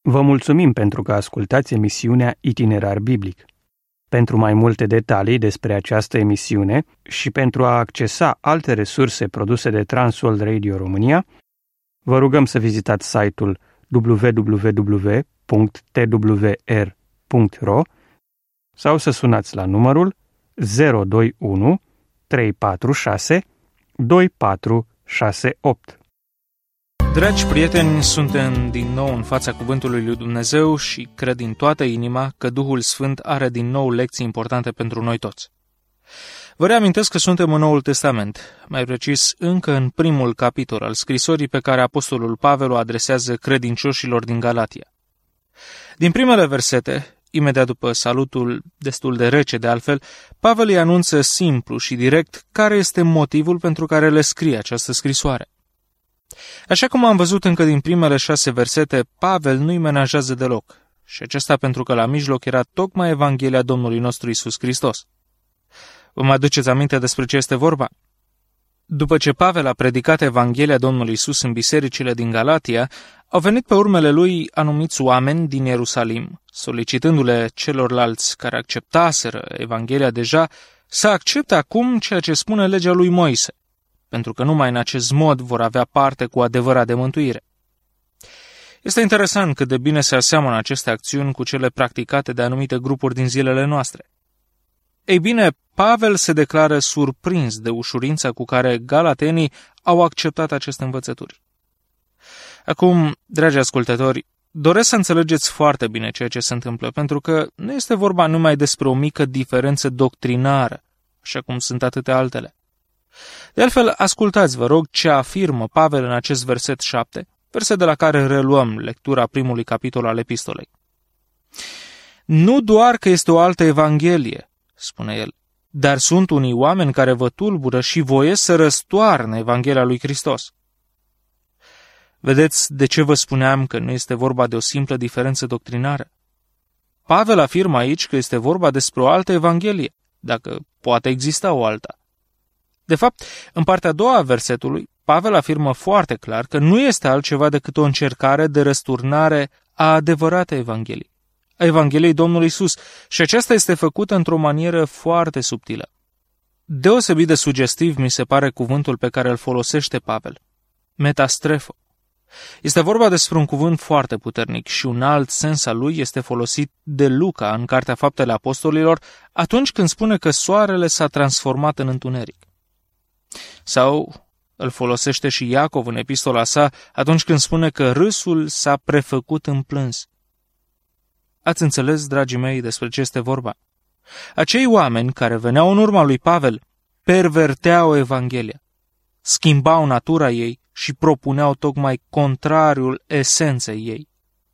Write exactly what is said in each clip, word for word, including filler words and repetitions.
Vă mulțumim pentru că ascultați emisiunea Itinerar Biblic. Pentru mai multe detalii despre această emisiune și pentru a accesa alte resurse produse de Transworld Radio România, vă rugăm să vizitați site-ul w w w punct t w r punct r o sau să sunați la numărul zero doi unu trei patru șase doi patru șase opt. Dragi prieteni, suntem din nou în fața Cuvântului lui Dumnezeu și cred din toată inima că Duhul Sfânt are din nou lecții importante pentru noi toți. Vă reamintesc că suntem în Noul Testament, mai precis încă în primul capitol al scrisorii pe care Apostolul Pavel o adresează credincioșilor din Galatia. Din primele versete, imediat după salutul destul de rece de altfel, Pavel îi anunță simplu și direct care este motivul pentru care le scrie această scrisoare. Așa cum am văzut încă din primele șase versete, Pavel nu-i menajează deloc, și acesta pentru că la mijloc era tocmai Evanghelia Domnului nostru Iisus Hristos. Vă mai aduceți aminte despre ce este vorba? După ce Pavel a predicat Evanghelia Domnului Iisus în bisericile din Galatia, au venit pe urmele lui anumiți oameni din Ierusalim, solicitându-le celorlalți care acceptaseră Evanghelia deja să accepte acum ceea ce spune legea lui Moise, pentru că numai în acest mod vor avea parte cu adevărat de mântuire. Este interesant cât de bine se aseamănă aceste acțiuni cu cele practicate de anumite grupuri din zilele noastre. Ei bine, Pavel se declară surprins de ușurința cu care galatenii au acceptat aceste învățături. Acum, dragi ascultători, doresc să înțelegeți foarte bine ceea ce se întâmplă, pentru că nu este vorba numai despre o mică diferență doctrinară, așa cum sunt atâtea altele. De altfel, ascultați, vă rog, ce afirmă Pavel în acest verset șapte, verset de la care reluăm lectura primului capitol al epistolei. Nu doar că este o altă evanghelie, spune el, dar sunt unii oameni care vă tulbură și voiesc să răstoarnă Evanghelia lui Hristos. Vedeți de ce vă spuneam că nu este vorba de o simplă diferență doctrinară? Pavel afirmă aici că este vorba despre o altă evanghelie, dacă poate exista o alta. De fapt, în partea a doua a versetului, Pavel afirmă foarte clar că nu este altceva decât o încercare de răsturnare a adevăratei Evangheliei, a Evangheliei Domnului Iisus, și aceasta este făcută într-o manieră foarte subtilă. Deosebit de sugestiv mi se pare cuvântul pe care îl folosește Pavel, metastrefo. Este vorba despre un cuvânt foarte puternic și un alt sens al lui este folosit de Luca în Cartea Faptele Apostolilor atunci când spune că soarele s-a transformat în întuneric. Sau îl folosește și Iacov în epistola sa atunci când spune că râsul s-a prefăcut în plâns. Ați înțeles, dragii mei, despre ce este vorba? Acei oameni care veneau în urma lui Pavel perverteau Evanghelia, schimbau natura ei și propuneau tocmai contrariul esenței ei.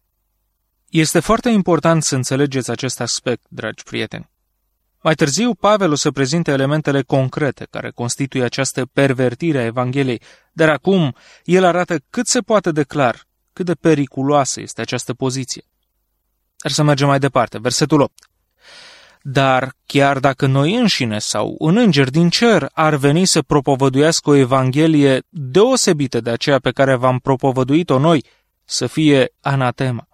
Este foarte important să înțelegeți acest aspect, dragi prieteni. Mai târziu, Pavel o să prezinte elementele concrete care constituie această pervertire a Evangheliei, dar acum el arată cât se poate de clar cât de periculoasă este această poziție. Dar să mergem mai departe, versetul opt. Dar chiar dacă noi înșine sau un înger din cer ar veni să propovăduiască o Evanghelie deosebită de aceea pe care v-am propovăduit-o noi, să fie anatema.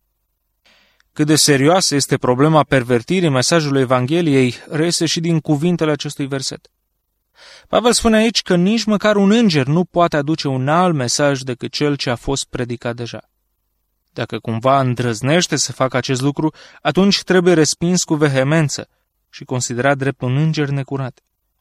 Cât de serioasă este problema pervertirii mesajului Evangheliei reiese și din cuvintele acestui verset. Pavel spune aici că nici măcar un înger nu poate aduce un alt mesaj decât cel ce a fost predicat deja. Dacă cumva îndrăznește să facă acest lucru, atunci trebuie respins cu vehemență și considerat drept un înger necurat.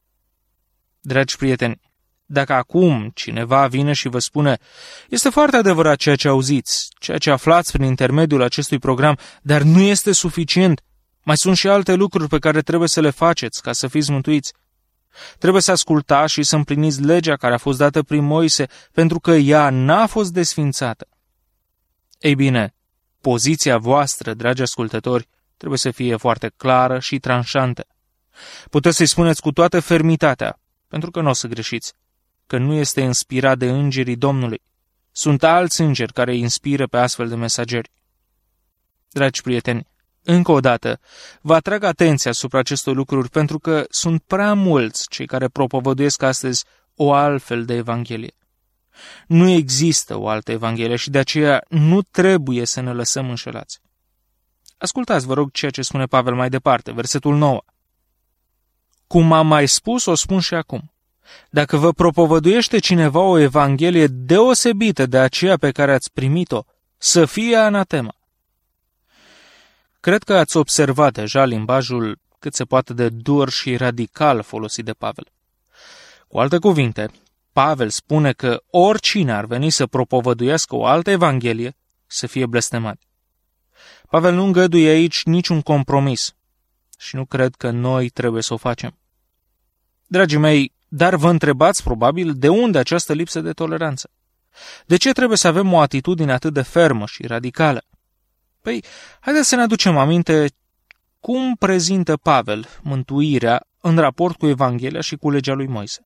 Dragi prieteni, dacă acum cineva vine și vă spune: este foarte adevărat ceea ce auziți, ceea ce aflați prin intermediul acestui program, dar nu este suficient, mai sunt și alte lucruri pe care trebuie să le faceți ca să fiți mântuiți. Trebuie să ascultați și să împliniți legea care a fost dată prin Moise, pentru că ea n-a fost desfințată. Ei bine, poziția voastră, dragi ascultători, trebuie să fie foarte clară și tranșantă. Puteți să-i spuneți cu toată fermitatea, pentru că nu o să greșiți, că nu este inspirat de îngerii Domnului. Sunt alți îngeri care îi inspiră pe astfel de mesageri. Dragi prieteni, încă o dată, vă atrag atenția asupra acestor lucruri pentru că sunt prea mulți cei care propovăduiesc astăzi o altfel de Evanghelie. Nu există o altă Evanghelie și de aceea nu trebuie să ne lăsăm înșelați. Ascultați, vă rog, ceea ce spune Pavel mai departe, versetul nouă. Cum am mai spus, o spun și acum. Dacă vă propovăduiește cineva o Evanghelie deosebită de aceea pe care ați primit-o, să fie anatema. Cred că ați observat deja limbajul cât se poate de dur și radical folosit de Pavel. Cu alte cuvinte, Pavel spune că oricine ar veni să propovăduiască o altă Evanghelie, să fie blestemat. Pavel nu îngăduie aici niciun compromis și nu cred că noi trebuie să o facem. Dragii mei, dar vă întrebați probabil de unde această lipsă de toleranță. De ce trebuie să avem o atitudine atât de fermă și radicală? Păi, haideți să ne aducem aminte cum prezintă Pavel mântuirea în raport cu Evanghelia și cu legea lui Moise.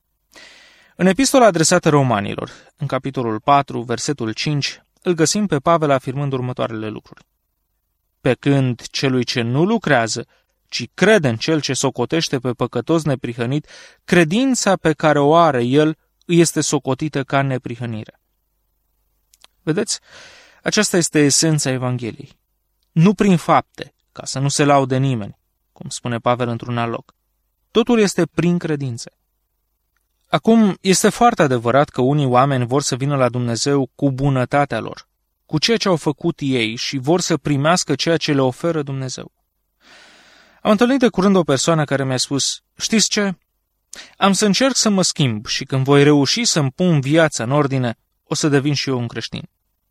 În epistola adresată romanilor, în capitolul patru, versetul cinci, îl găsim pe Pavel afirmând următoarele lucruri. Pe când celui ce nu lucrează, ci crede în cel ce socotește pe păcătos neprihănit, credința pe care o are el îi este socotită ca neprihănire. Vedeți? Aceasta este esența Evangheliei. Nu prin fapte, ca să nu se laude nimeni, cum spune Pavel într-un alt loc. Totul este prin credință. Acum, este foarte adevărat că unii oameni vor să vină la Dumnezeu cu bunătatea lor, cu ceea ce au făcut ei și vor să primească ceea ce le oferă Dumnezeu. Am întâlnit de curând o persoană care mi-a spus, știți ce? Am să încerc să mă schimb și când voi reuși să-mi pun viața în ordine, o să devin și eu un creștin.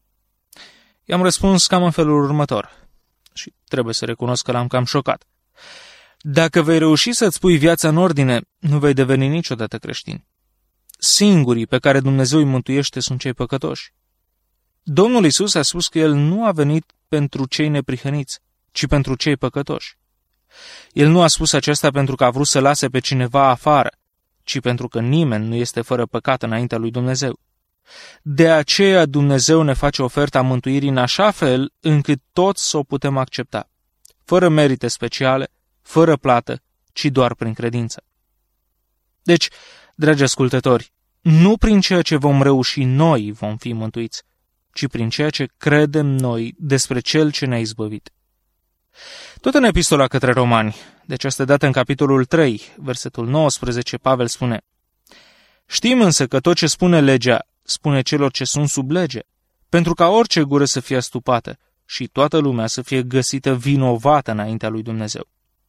I-am răspuns cam în felul următor și trebuie să recunosc că l-am cam șocat. Dacă vei reuși să-ți pui viața în ordine, nu vei deveni niciodată creștin. Singurii pe care Dumnezeu îi mântuiește sunt cei păcătoși. Domnul Iisus a spus că El nu a venit pentru cei neprihăniți, ci pentru cei păcătoși. El nu a spus aceasta pentru că a vrut să lase pe cineva afară, ci pentru că nimeni nu este fără păcat înaintea lui Dumnezeu. De aceea Dumnezeu ne face oferta mântuirii în așa fel încât toți să o putem accepta, fără merite speciale, fără plată, ci doar prin credință. Deci, dragi ascultători, nu prin ceea ce vom reuși noi vom fi mântuiți, ci prin ceea ce credem noi despre Cel ce ne-a izbăvit. Tot în epistola către Romani, de această dată în capitolul trei, versetul nouăsprezece, Pavel spune: Știm însă că tot ce spune legea, spune celor ce sunt sub lege, pentru ca orice gură să fie astupată și toată lumea să fie găsită vinovată înaintea lui Dumnezeu.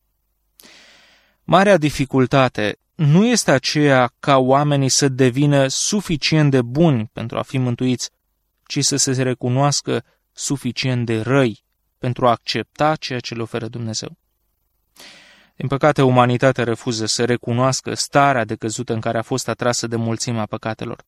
Marea dificultate nu este aceea ca oamenii să devină suficient de buni pentru a fi mântuiți, ci să se recunoască suficient de răi pentru a accepta ceea ce le oferă Dumnezeu. Din păcate, umanitatea refuză să recunoască starea decăzută în care a fost atrasă de mulțimea păcatelor.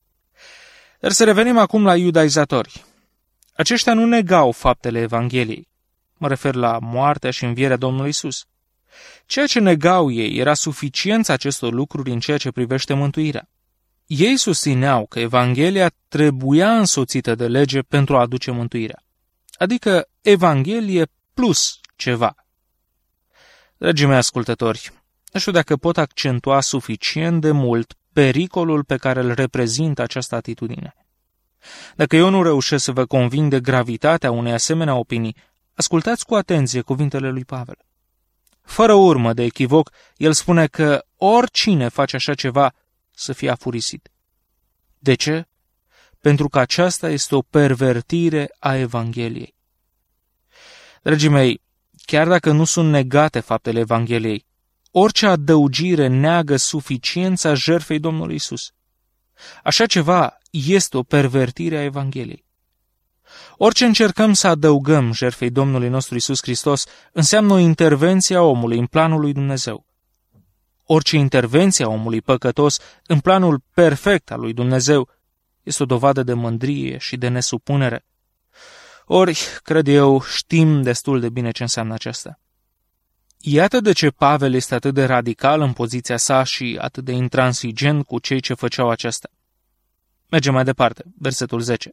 Dar să revenim acum la iudaizatori. Aceștia nu negau faptele Evangheliei. Mă refer la moartea și învierea Domnului Iisus. Ceea ce negau ei era suficiența acestor lucruri în ceea ce privește mântuirea. Ei susțineau că Evanghelia trebuia însoțită de lege pentru a aduce mântuirea. Adică Evanghelie plus ceva. Dragii mei ascultători, nu știu dacă pot accentua suficient de mult pericolul pe care îl reprezintă această atitudine. Dacă eu nu reușesc să vă conving de gravitatea unei asemenea opinii, ascultați cu atenție cuvintele lui Pavel. Fără urmă de echivoc, el spune că oricine face așa ceva să fie afurisit. De ce? Pentru că aceasta este o pervertire a Evangheliei. Dragii mei, chiar dacă nu sunt negate faptele Evangheliei, orice adăugire neagă suficiența jertfei Domnului Iisus. Așa ceva este o pervertire a Evangheliei. Orice încercăm să adăugăm jertfei Domnului nostru Iisus Hristos înseamnă o intervenție a omului în planul lui Dumnezeu. Orice intervenție a omului păcătos în planul perfect al lui Dumnezeu este o dovadă de mândrie și de nesupunere. Ori, cred eu, știm destul de bine ce înseamnă aceasta. Iată de ce Pavel este atât de radical în poziția sa și atât de intransigent cu cei ce făceau aceasta. Mergem mai departe, versetul zece.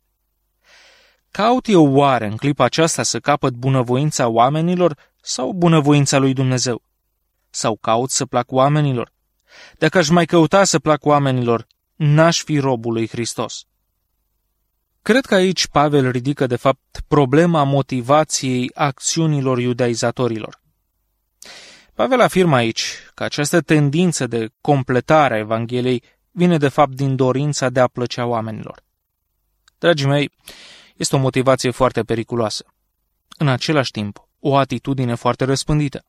Caut eu oare în clipa aceasta să capăt bunăvoința oamenilor sau bunăvoința lui Dumnezeu? Sau caut să plac oamenilor? Dacă aș mai căuta să plac oamenilor, n-aș fi robul lui Hristos. Cred că aici Pavel ridică, de fapt, problema motivației acțiunilor iudaizatorilor. Pavel afirmă aici că această tendință de completare a Evangheliei vine, de fapt, din dorința de a plăcea oamenilor. Dragii mei, este o motivație foarte periculoasă. În același timp, o atitudine foarte răspândită.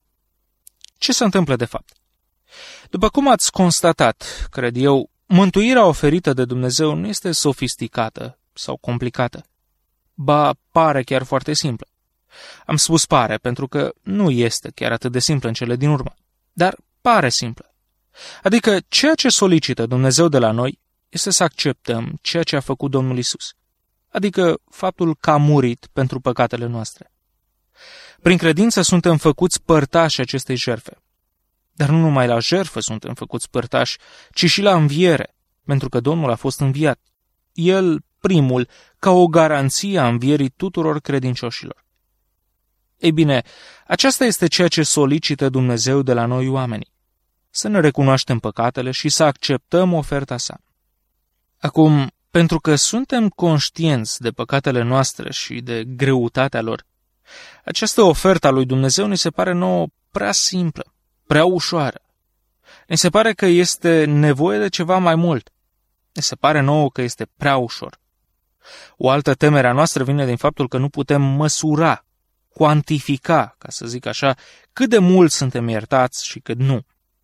Ce se întâmplă de fapt? După cum ați constatat, cred eu, mântuirea oferită de Dumnezeu nu este sofisticată sau complicată. Ba, pare chiar foarte simplă. Am spus pare pentru că nu este chiar atât de simplă în cele din urmă, dar pare simplă. Adică ceea ce solicită Dumnezeu de la noi este să acceptăm ceea ce a făcut Domnul Isus, adică faptul că a murit pentru păcatele noastre. Prin credință suntem făcuți părtași acestei jertfe. Dar nu numai la jertfă suntem făcuți părtași, ci și la înviere, pentru că Domnul a fost înviat. El, primul, ca o garanție a învierii tuturor credincioșilor. Ei bine, aceasta este ceea ce solicită Dumnezeu de la noi oamenii. Să ne recunoaștem păcatele și să acceptăm oferta sa. Acum, pentru că suntem conștienți de păcatele noastre și de greutatea lor, această ofertă a lui Dumnezeu ne se pare nouă prea simplă, prea ușoară. Ne se pare că este nevoie de ceva mai mult. Ne se pare nouă că este prea ușor. O altă temere a noastră vine din faptul că nu putem măsura, cuantifica, ca să zic așa, cât de mult suntem iertați și cât nu.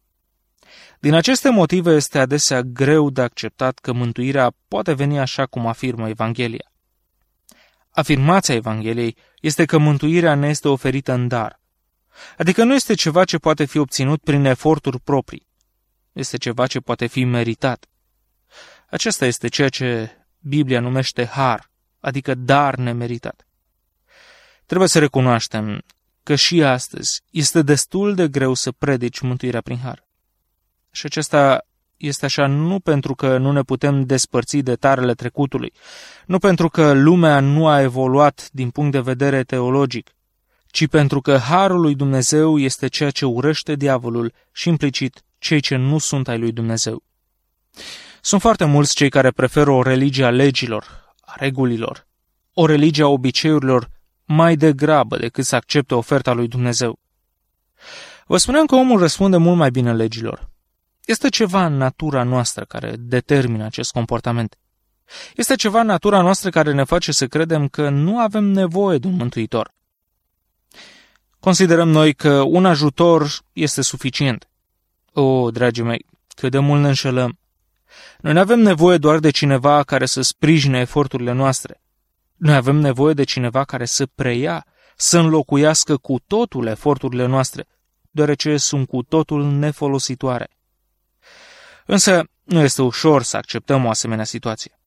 Din aceste motive este adesea greu de acceptat că mântuirea poate veni așa cum afirmă Evanghelia. Afirmația Evangheliei este că mântuirea ne este oferită în dar. Adică nu este ceva ce poate fi obținut prin eforturi proprii. Este ceva ce poate fi meritat. Acesta este ceea ce Biblia numește har, adică dar nemeritat. Trebuie să recunoaștem că și astăzi este destul de greu să predici mântuirea prin har. Și acesta este așa nu pentru că nu ne putem despărți de tarele trecutului, nu pentru că lumea nu a evoluat din punct de vedere teologic, ci pentru că harul lui Dumnezeu este ceea ce urăște diavolul și implicit cei ce nu sunt ai lui Dumnezeu. Sunt foarte mulți cei care preferă o religie a legilor, a regulilor, o religie a obiceiurilor mai degrabă decât să accepte oferta lui Dumnezeu. Vă spuneam că omul răspunde mult mai bine legilor. Este ceva în natura noastră care determină acest comportament. Este ceva în natura noastră care ne face să credem că nu avem nevoie de un mântuitor. Considerăm noi că un ajutor este suficient. O, dragii mei, cât de mult ne înșelăm. Noi nu avem nevoie doar de cineva care să sprijine eforturile noastre. Noi avem nevoie de cineva care să preia, să înlocuiască cu totul eforturile noastre, deoarece sunt cu totul nefolositoare. Însă nu este ușor să acceptăm o asemenea situație.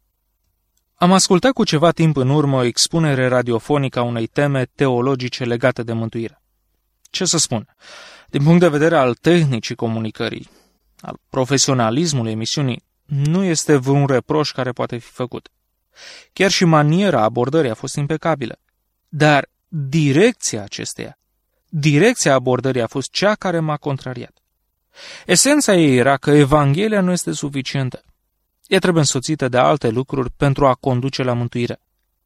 Am ascultat cu ceva timp în urmă o expunere radiofonică a unei teme teologice legate de mântuire. Ce să spun? Din punct de vedere al tehnicii comunicării, al profesionalismului emisiunii, nu este vreun reproș care poate fi făcut. Chiar și maniera abordării a fost impecabilă. Dar direcția acesteia, direcția abordării a fost cea care m-a contrariat. Esența ei era că Evanghelia nu este suficientă. Ea trebuie însoțită de alte lucruri pentru a conduce la mântuire.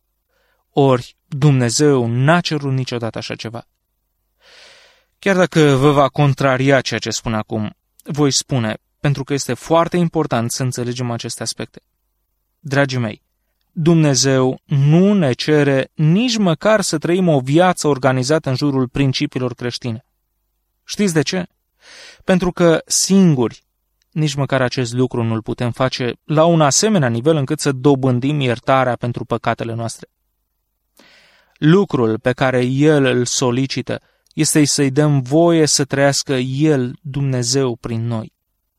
Ori Dumnezeu n-a cerut niciodată așa ceva. Chiar dacă vă va contraria ceea ce spun acum, voi spune, pentru că este foarte important să înțelegem aceste aspecte. Dragii mei, Dumnezeu nu ne cere nici măcar să trăim o viață organizată în jurul principiilor creștine. Știți de ce? Pentru că singuri, nici măcar acest lucru nu-l putem face la un asemenea nivel încât să dobândim iertarea pentru păcatele noastre. Lucrul pe care El îl solicită este să-i dăm voie să trăiască El, Dumnezeu, prin noi.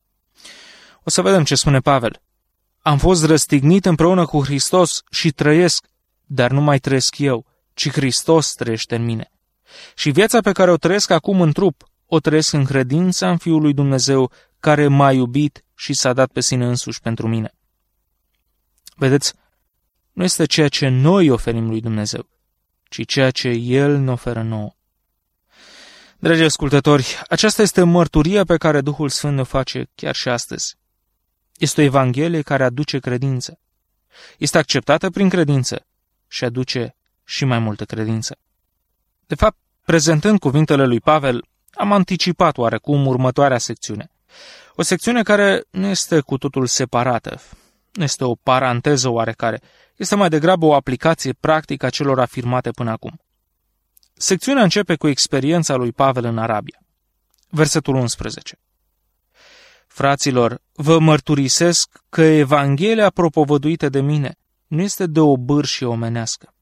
O să vedem ce spune Pavel. Am fost răstignit împreună cu Hristos și trăiesc, dar nu mai trăiesc eu, ci Hristos trăiește în mine. Și viața pe care o trăiesc acum în trup, o trăiesc în credința în Fiul lui Dumnezeu, care m-a iubit și s-a dat pe sine însuși pentru mine. Vedeți, nu este ceea ce noi oferim lui Dumnezeu, ci ceea ce El ne oferă nouă. Dragi ascultători, aceasta este mărturia pe care Duhul Sfânt ne face chiar și astăzi. Este o Evanghelie care aduce credință. Este acceptată prin credință și aduce și mai multă credință. De fapt, prezentând cuvintele lui Pavel, am anticipat oarecum următoarea secțiune. O secțiune care nu este cu totul separată, nu este o paranteză oarecare, este mai degrabă o aplicație practică a celor afirmate până acum. Secțiunea începe cu experiența lui Pavel în Arabia. Versetul unsprezece. Fraților, vă mărturisesc că Evanghelia propovăduită de mine nu este de o bârșie omenească.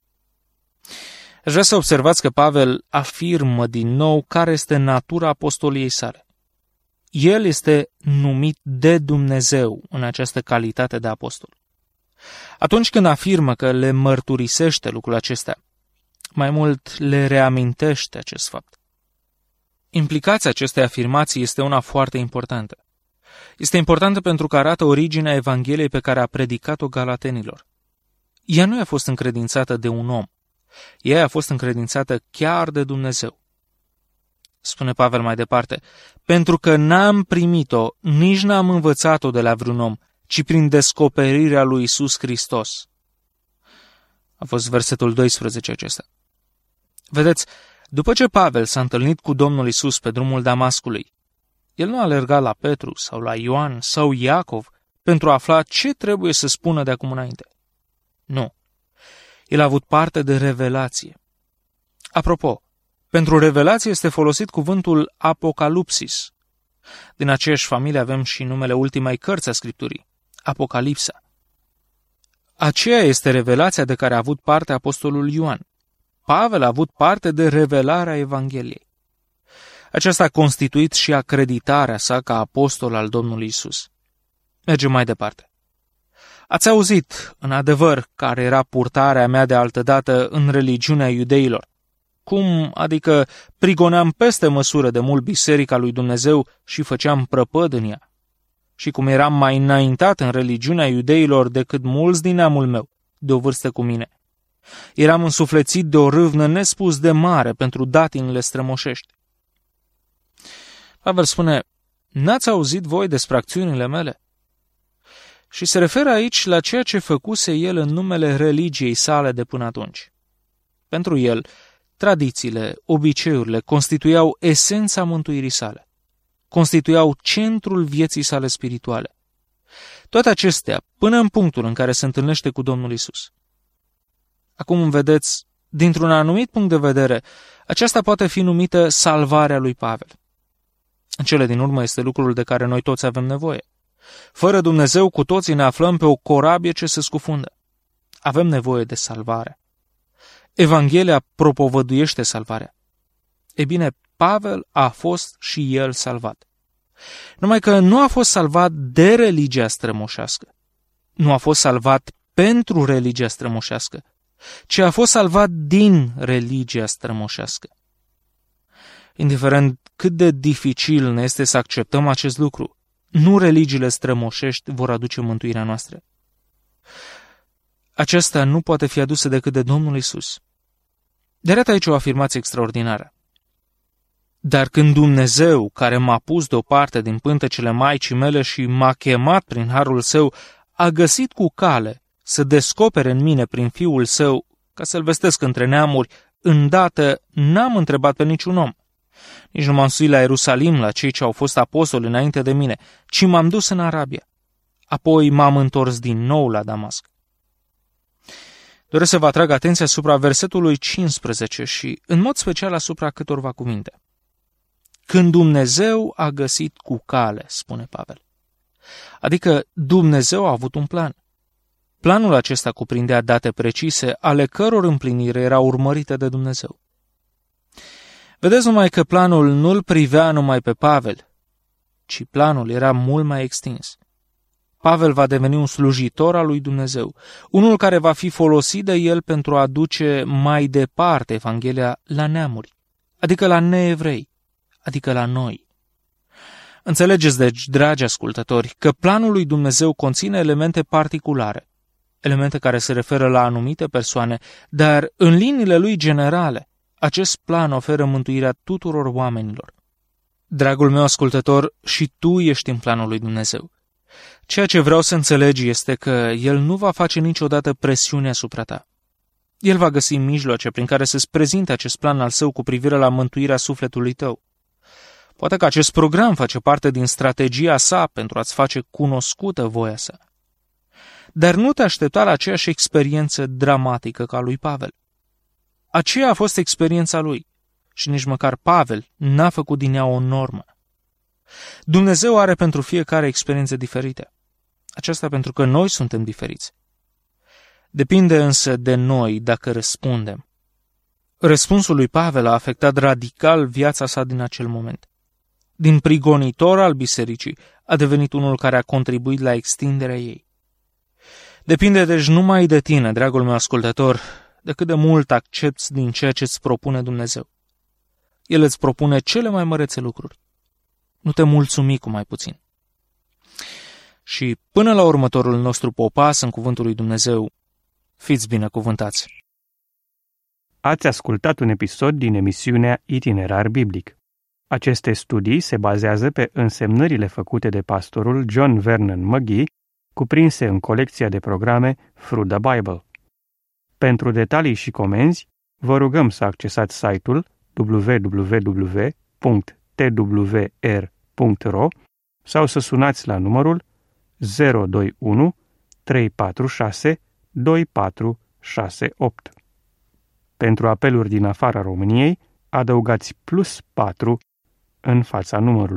Aș vrea să observați că Pavel afirmă din nou care este natura apostoliei sale. El este numit de Dumnezeu în această calitate de apostol. Atunci când afirmă că le mărturisește lucrul acesta, mai mult le reamintește acest fapt. Implicația acestei afirmații este una foarte importantă. Este importantă pentru că arată originea Evangheliei pe care a predicat-o galatenilor. Ea nu a fost încredințată de un om. Ea a fost încredințată chiar de Dumnezeu. Spune Pavel mai departe, pentru că n-am primit-o, nici n-am învățat-o de la vreun om, ci prin descoperirea lui Iisus Hristos. A fost versetul doisprezece acesta. Vedeți, după ce Pavel s-a întâlnit cu Domnul Iisus pe drumul Damascului, el nu a alergat la Petru sau la Ioan sau Iacov pentru a afla ce trebuie să spună de acum înainte. Nu. El a avut parte de revelație. Apropo, pentru revelație este folosit cuvântul apocalipsis. Din aceeași familie avem și numele ultimei cărți a Scripturii, Apocalipsa. Aceea este revelația de care a avut parte apostolul Ioan. Pavel a avut parte de revelarea Evangheliei. Aceasta a constituit și acreditarea sa ca apostol al Domnului Isus. Mergem mai departe. Ați auzit, în adevăr, care era purtarea mea de altădată în religiunea iudeilor. Cum, adică, prigoneam peste măsură de mult biserica lui Dumnezeu și făceam prăpăd în ea. Și cum eram mai înaintat în religiunea iudeilor decât mulți din neamul meu, de o vârstă cu mine. Eram însuflețit de o râvnă nespus de mare pentru datinile strămoșești. Pavel spune, n-ați auzit voi despre acțiunile mele? Și se referă aici la ceea ce făcuse el în numele religiei sale de până atunci. Pentru el, tradițiile, obiceiurile constituiau esența mântuirii sale. Constituiau centrul vieții sale spirituale. Toate acestea, până în punctul în care se întâlnește cu Domnul Isus. Acum vedeți, dintr-un anumit punct de vedere, aceasta poate fi numită salvarea lui Pavel. În cele din urmă este lucrul de care noi toți avem nevoie. Fără Dumnezeu, cu toții ne aflăm pe o corabie ce se scufundă. Avem nevoie de salvare. Evanghelia propovăduiește salvarea. E bine, Pavel a fost și el salvat. Numai că nu a fost salvat de religia strămoșească. Nu a fost salvat pentru religia strămoșească, ci a fost salvat din religia strămoșească. Indiferent cât de dificil ne este să acceptăm acest lucru, nu religiile strămoșești vor aduce mântuirea noastră. Aceasta nu poate fi adusă decât de Domnul Isus. De arată aici o afirmație extraordinară. Dar când Dumnezeu, care m-a pus deoparte din pântecele maicii mele și m-a chemat prin harul său, a găsit cu cale să descopere în mine prin Fiul său, ca să-l vestesc între neamuri, îndată n-am întrebat pe niciun om. Nici nu m-am suit la Ierusalim la cei ce au fost apostoli înainte de mine, ci m-am dus în Arabia. Apoi m-am întors din nou la Damasc. Doresc să vă atrag atenția asupra versetului cincisprezece și, în mod special, asupra câtorva cuvinte. Când Dumnezeu a găsit cu cale, spune Pavel. Adică Dumnezeu a avut un plan. Planul acesta cuprindea date precise, ale căror împlinire era urmărită de Dumnezeu. Vedeți numai că planul nu-l privea numai pe Pavel, ci planul era mult mai extins. Pavel va deveni un slujitor al lui Dumnezeu, unul care va fi folosit de el pentru a aduce mai departe Evanghelia la neamuri, adică la neevrei, adică la noi. Înțelegeți, deci, dragi ascultători, că planul lui Dumnezeu conține elemente particulare, elemente care se referă la anumite persoane, dar în liniile lui generale, acest plan oferă mântuirea tuturor oamenilor. Dragul meu ascultător, și tu ești în planul lui Dumnezeu. Ceea ce vreau să înțelegi este că El nu va face niciodată presiune asupra ta. El va găsi mijloace prin care să-ți prezinte acest plan al său cu privire la mântuirea sufletului tău. Poate că acest program face parte din strategia sa pentru a-ți face cunoscută voia sa. Dar nu te aștepta la aceeași experiență dramatică ca lui Pavel. Aceea a fost experiența lui și nici măcar Pavel n-a făcut din ea o normă. Dumnezeu are pentru fiecare experiențe diferite. Aceasta pentru că noi suntem diferiți. Depinde însă de noi dacă răspundem. Răspunsul lui Pavel a afectat radical viața sa din acel moment. Din prigonitor al bisericii a devenit unul care a contribuit la extinderea ei. Depinde deci numai de tine, dragul meu ascultător, de cât de mult accepți din ceea ce îți propune Dumnezeu. El îți propune cele mai mărețe lucruri. Nu te mulțumi cu mai puțin. Și până la următorul nostru popas în cuvântul lui Dumnezeu, fiți binecuvântați! Ați ascultat un episod din emisiunea Itinerar Biblic. Aceste studii se bazează pe însemnările făcute de pastorul John Vernon McGee, cuprinse în colecția de programe Through the Bible. Pentru detalii și comenzi, vă rugăm să accesați site-ul w w w punct t w r punct r o sau să sunați la numărul zero doi unu trei patru șase doi patru șase opt. Pentru apeluri din afara României, adăugați plus patru în fața numărului.